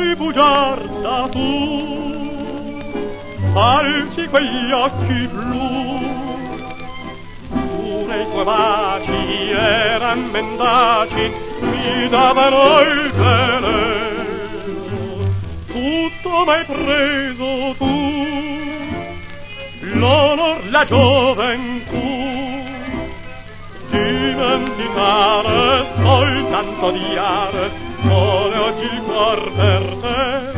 rifugiarda tu, falsi quegli occhi blu, pure i tuoi baci eran mendaci, mi davano il veleno, tutto m'hai preso tu, l'onor, la gioventù, dimenticare, soltanto odiare, vuole oggi il cor per te.